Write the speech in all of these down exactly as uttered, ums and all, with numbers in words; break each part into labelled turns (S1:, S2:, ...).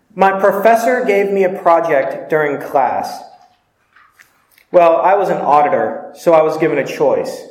S1: My professor gave me a project during class. Well, I was an auditor, so I was given a choice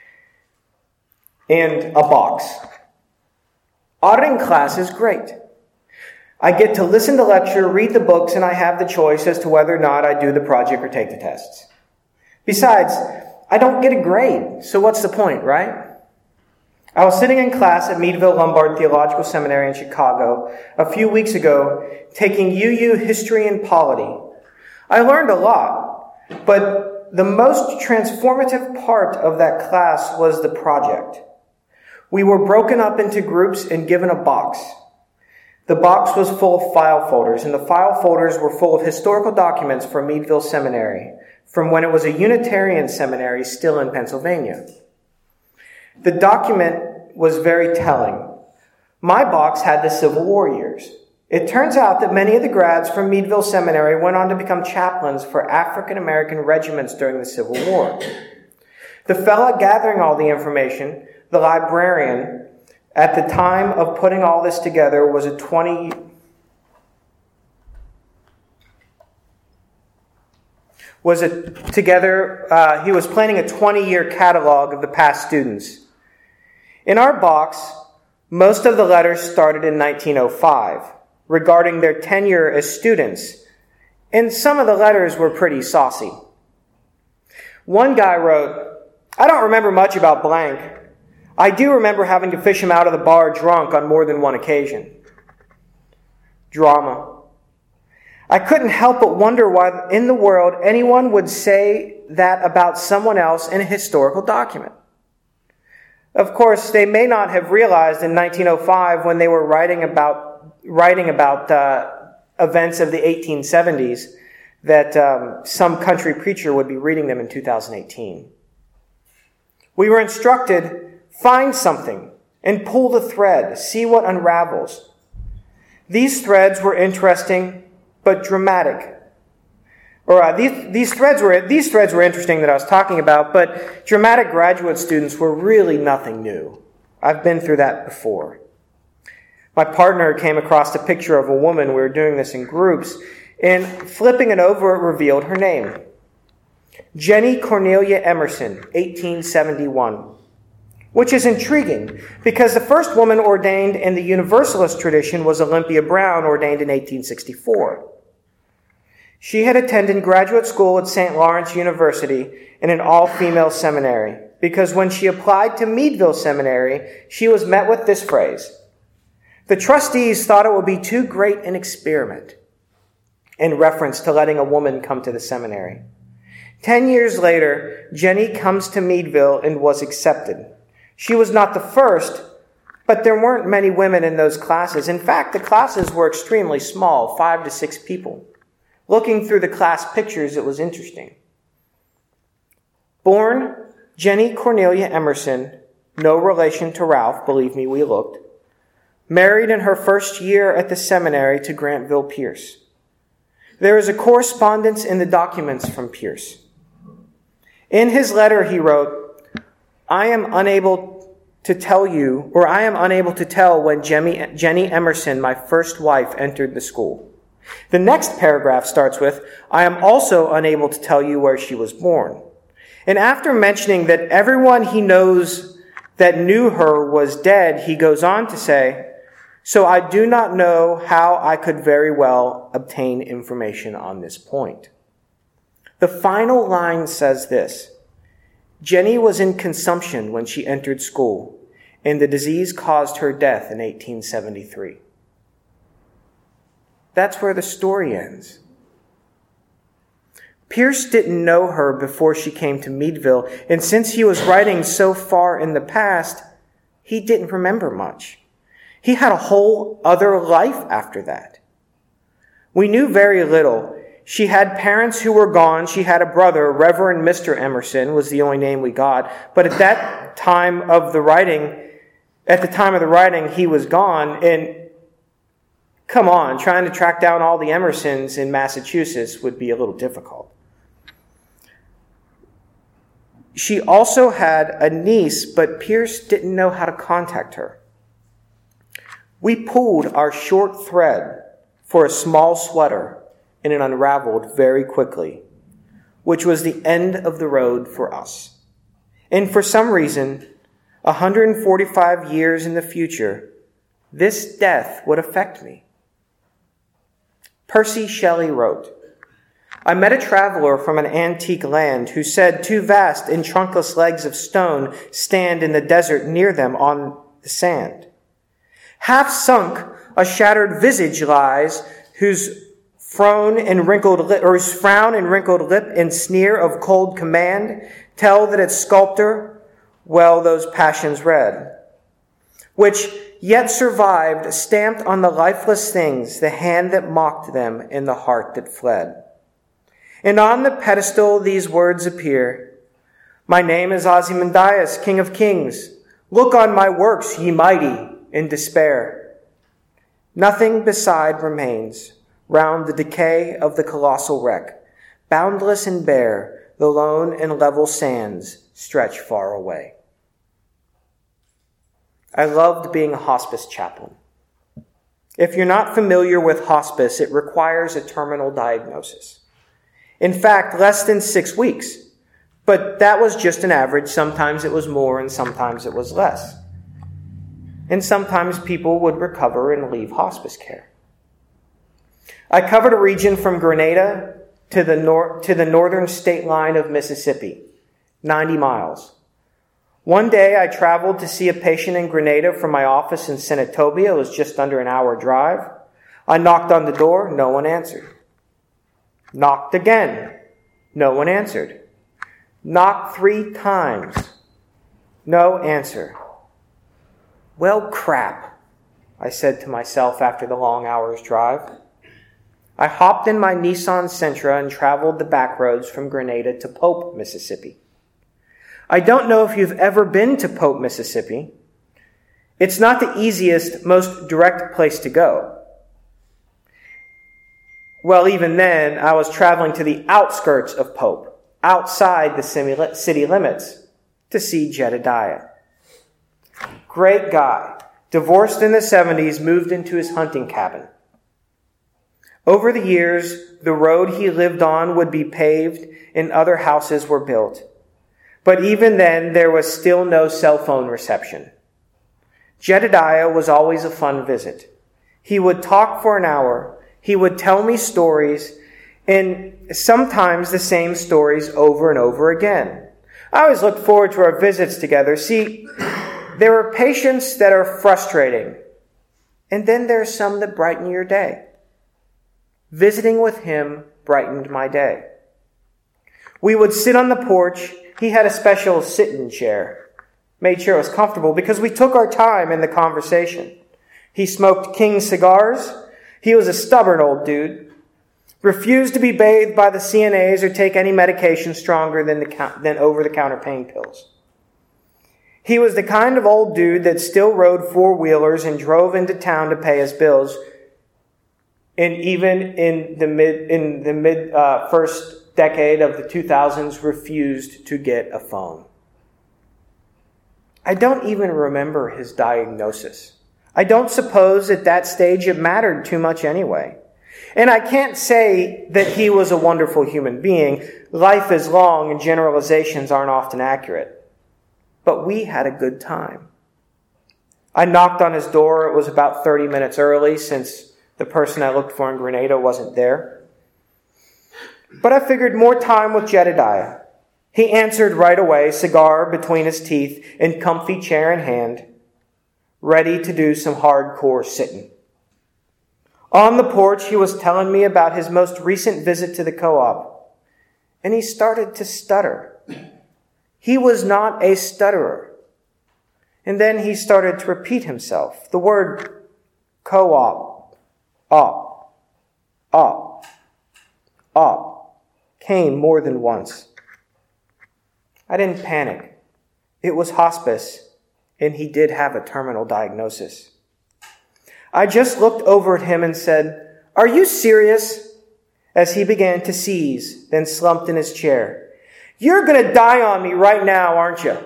S1: and a box. Auditing class is great. I get to listen to lecture, read the books, and I have the choice as to whether or not I do the project or take the tests. Besides, I don't get a grade, so what's the point, right? I was sitting in class at Meadville Lombard Theological Seminary in Chicago a few weeks ago, taking U U History and Polity. I learned a lot, but the most transformative part of that class was the project. We were broken up into groups and given a box. The box was full of file folders, and the file folders were full of historical documents from Meadville Seminary, from when it was a Unitarian seminary still in Pennsylvania. The document was very telling. My box had the Civil War years. It turns out that many of the grads from Meadville Seminary went on to become chaplains for African American regiments during the Civil War. The fella gathering all the information, the librarian, at the time of putting all this together was a twenty was a together uh, he was planning a twenty-year catalog of the past students. In our box, most of the letters started in nineteen oh five, regarding their tenure as students, and some of the letters were pretty saucy. One guy wrote, "I don't remember much about blank. I do remember having to fish him out of the bar drunk on more than one occasion." Drama. I couldn't help but wonder why in the world anyone would say that about someone else in a historical document. Of course, they may not have realized in nineteen oh five when they were writing about writing about uh, events of the eighteen seventies that um, some country preacher would be reading them in two thousand eighteen. We were instructed, find something and pull the thread, see what unravels. These threads were interesting but dramatic. Or uh, these these threads were these threads were interesting that I was talking about, but dramatic graduate students were really nothing new. I've been through that before. My partner came across a picture of a woman. We were doing this in groups, and flipping it over, it revealed her name. Jenny Cornelia Emerson, eighteen seventy-one. Which is intriguing, because the first woman ordained in the Universalist tradition was Olympia Brown, ordained in eighteen sixty-four. She had attended graduate school at Saint Lawrence University in an all-female seminary, because when she applied to Meadville Seminary, she was met with this phrase: "The trustees thought it would be too great an experiment," in reference to letting a woman come to the seminary. Ten years later, Jenny comes to Meadville and was accepted. She was not the first, but there weren't many women in those classes. In fact, the classes were extremely small, five to six people. Looking through the class pictures, it was interesting. Born Jenny Cornelia Emerson, no relation to Ralph, believe me, we looked. Married in her first year at the seminary to Grantville Pierce. There is a correspondence in the documents from Pierce. In his letter, he wrote, I am unable to tell you, or I am unable to tell when Jenny, Jenny Emerson, my first wife, entered the school. The next paragraph starts with, I am also unable to tell you where she was born. And after mentioning that everyone he knows that knew her was dead, he goes on to say, so I do not know how I could very well obtain information on this point. The final line says this, Jenny was in consumption when she entered school, and the disease caused her death in eighteen seventy-three. That's where the story ends. Pierce didn't know her before she came to Meadville, and since he was writing so far in the past, he didn't remember much. He had a whole other life after that. We knew very little. She had parents who were gone. She had a brother, Reverend Mister Emerson was the only name we got. But at that time of the writing, at the time of the writing, he was gone. And come on, trying to track down all the Emersons in Massachusetts would be a little difficult. She also had a niece, but Pierce didn't know how to contact her. We pulled our short thread for a small sweater, and it unraveled very quickly, which was the end of the road for us. And for some reason, one hundred forty-five years in the future, this death would affect me. Percy Shelley wrote, I met a traveler from an antique land who said two vast and trunkless legs of stone stand in the desert near them on the sand. Half sunk, a shattered visage lies, whose frown and wrinkled lip, or whose frown and wrinkled lip and sneer of cold command tell that its sculptor well those passions read, which yet survived, stamped on the lifeless things, the hand that mocked them and the heart that fled. And on the pedestal these words appear, My name is Ozymandias, King of Kings. Look on my works, ye mighty, in despair. Nothing beside remains, round the decay of the colossal wreck. Boundless and bare, the lone and level sands stretch far away. I loved being a hospice chaplain. If you're not familiar with hospice, it requires a terminal diagnosis. In fact, less than six weeks. But that was just an average. Sometimes it was more and sometimes it was less. And sometimes people would recover and leave hospice care. I covered a region from Grenada to the nor- to the northern state line of Mississippi, ninety miles. One day I traveled to see a patient in Grenada from my office in Senatobia. It was just under an hour drive. I knocked on the door. No one answered. Knocked again. No one answered. Knocked three times. No answer. Well, crap, I said to myself after the long hour's drive. I hopped in my Nissan Sentra and traveled the back roads from Grenada to Pope, Mississippi. I don't know if you've ever been to Pope, Mississippi. It's not the easiest, most direct place to go. Well, even then, I was traveling to the outskirts of Pope, outside the city limits, to see Jedediah. Great guy, divorced in the seventies, moved into his hunting cabin. Over the years, the road he lived on would be paved and other houses were built. But even then, there was still no cell phone reception. Jedediah was always a fun visit. He would talk for an hour. He would tell me stories, and sometimes the same stories over and over again. I always looked forward to our visits together. See, there are patients that are frustrating, and then there's some that brighten your day. Visiting with him brightened my day. We would sit on the porch. He had a special sit-in chair. Made sure it was comfortable because we took our time in the conversation. He smoked King cigars. He was a stubborn old dude. Refused to be bathed by the C N As or take any medication stronger than, the, than over-the-counter pain pills. He was the kind of old dude that still rode four-wheelers and drove into town to pay his bills. And even in the mid, in the mid uh, first decade of the two thousands, refused to get a phone. I don't even remember his diagnosis. I don't suppose at that stage it mattered too much anyway. And I can't say that he was a wonderful human being. Life is long and generalizations aren't often accurate. But we had a good time. I knocked on his door. It was about thirty minutes early since the person I looked for in Grenada wasn't there. But I figured more time with Jedediah. He answered right away, cigar between his teeth and comfy chair in hand, ready to do some hardcore sitting. On the porch, he was telling me about his most recent visit to the co-op, and he started to stutter. He was not a stutterer. And then he started to repeat himself. The word co-op, op, op, op, came more than once. I didn't panic. It was hospice, and he did have a terminal diagnosis. I just looked over at him and said, "Are you serious?" As he began to seize, then slumped in his chair. "You're going to die on me right now, aren't you?"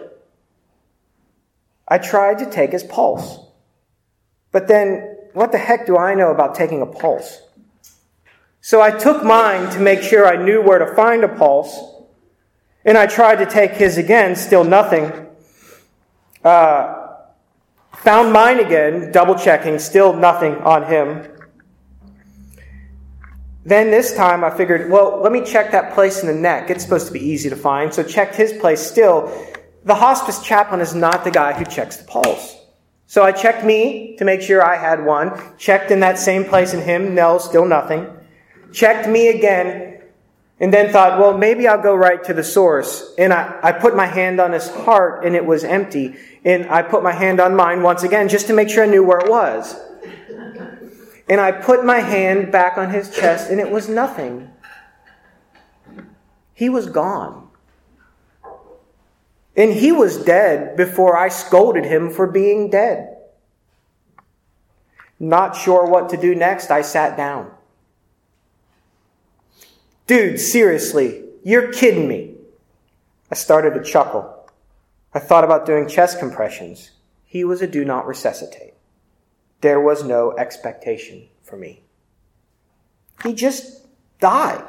S1: I tried to take his pulse. But then, what the heck do I know about taking a pulse? So I took mine to make sure I knew where to find a pulse, and I tried to take his again, still nothing. Uh, found mine again, double-checking, still nothing on him. Then this time I figured, well, let me check that place in the neck. It's supposed to be easy to find. So checked his place still. The hospice chaplain is not the guy who checks the pulse. So I checked me to make sure I had one. Checked in that same place in him. No, still nothing. Checked me again. And then thought, well, maybe I'll go right to the source. And I, I put my hand on his heart and it was empty. And I put my hand on mine once again just to make sure I knew where it was. And I put my hand back on his chest and it was nothing. He was gone. And he was dead before I scolded him for being dead. Not sure what to do next, I sat down. Dude, seriously, you're kidding me. I started to chuckle. I thought about doing chest compressions. He was a do not resuscitate. There was no expectation for me. He just died.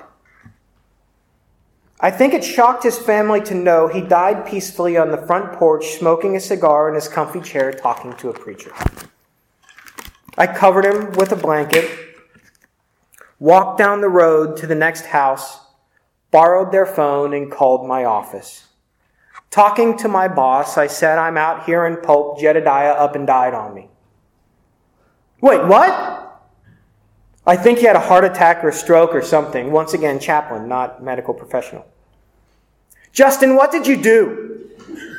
S1: I think it shocked his family to know he died peacefully on the front porch, smoking a cigar in his comfy chair, talking to a preacher. I covered him with a blanket, walked down the road to the next house, borrowed their phone, and called my office. Talking to my boss, I said, I'm out here in Pulp. Jedediah up and died on me. Wait, what? I think he had a heart attack or stroke or something. Once again, chaplain, not medical professional. Justin, what did you do?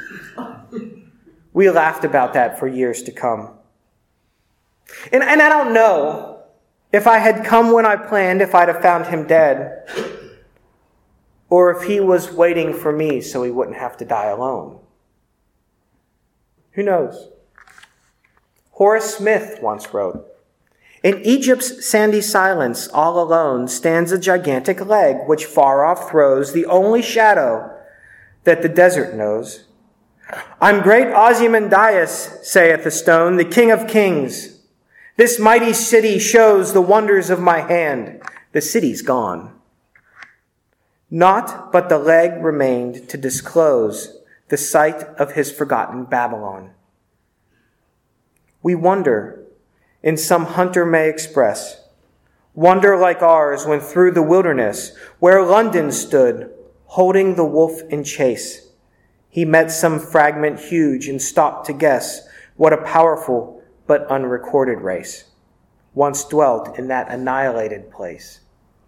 S1: We laughed about that for years to come. And, and I don't know if I had come when I planned, if I'd have found him dead, or if he was waiting for me so he wouldn't have to die alone. Who knows? Horace Smith once wrote, in Egypt's sandy silence, all alone, stands a gigantic leg, which far off throws the only shadow that the desert knows. I'm great Ozymandias, saith the stone, the king of kings. This mighty city shows the wonders of my hand. The city's gone. Naught but the leg remained to disclose the site of his forgotten Babylon. We wonder, and some hunter may express, wonder like ours when through the wilderness, where London stood, holding the wolf in chase, he met some fragment huge and stopped to guess what a powerful but unrecorded race once dwelt in that annihilated place.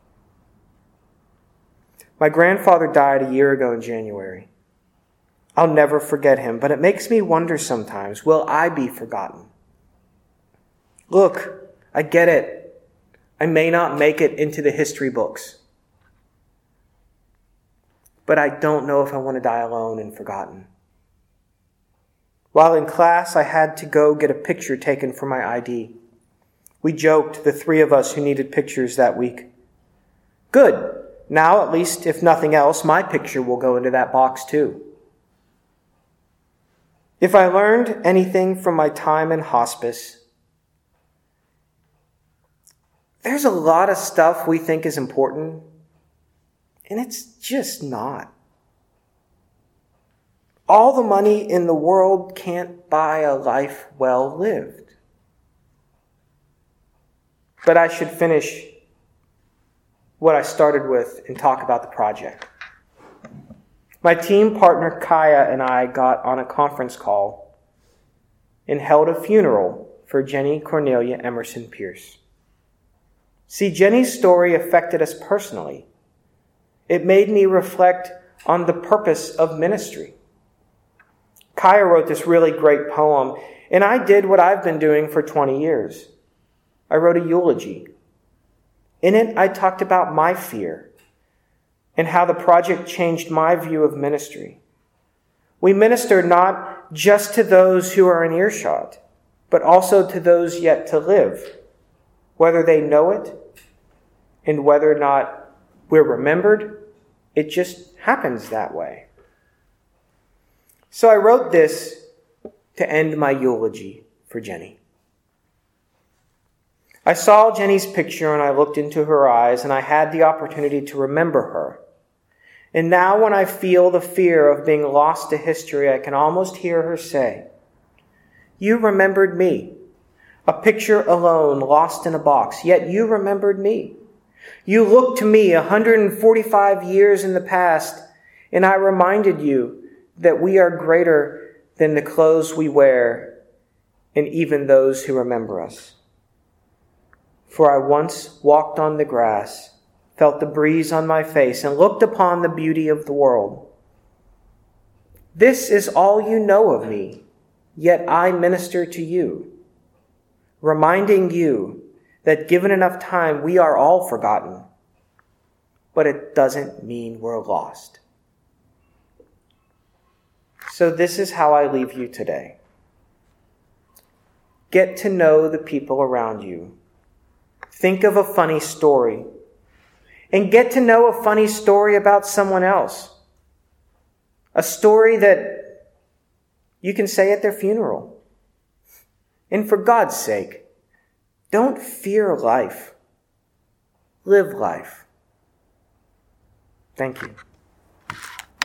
S1: My grandfather died a year ago in January. I'll never forget him, but it makes me wonder sometimes, will I be forgotten? Look, I get it. I may not make it into the history books. But I don't know if I want to die alone and forgotten. While in class, I had to go get a picture taken for my I D. We joked, the three of us who needed pictures that week. Good. Now, at least, if nothing else, my picture will go into that box too. If I learned anything from my time in hospice, there's a lot of stuff we think is important, and it's just not. All the money in the world can't buy a life well lived. But I should finish what I started with and talk about the project. My team partner Kaya and I got on a conference call and held a funeral for Jenny Cornelia Emerson Pierce. See, Jenny's story affected us personally. It made me reflect on the purpose of ministry. Kaya wrote this really great poem, and I did what I've been doing for twenty years. I wrote a eulogy. In it, I talked about my fear and how the project changed my view of ministry. We minister not just to those who are in earshot, but also to those yet to live, whether they know it and whether or not we're remembered. It just happens that way. So I wrote this to end my eulogy for Jenny. I saw Jenny's picture and I looked into her eyes and I had the opportunity to remember her. And now when I feel the fear of being lost to history, I can almost hear her say, "You remembered me. A picture alone lost in a box, yet you remembered me. You looked to me one hundred forty-five years in the past, and I reminded you that we are greater than the clothes we wear and even those who remember us. For I once walked on the grass, felt the breeze on my face, and looked upon the beauty of the world. This is all you know of me, yet I minister to you, reminding you that given enough time, we are all forgotten, but it doesn't mean we're lost." So this is how I leave you today. Get to know the people around you. Think of a funny story. And get to know a funny story about someone else. A story that you can say at their funeral. And for God's sake, don't fear life. Live life. Thank you.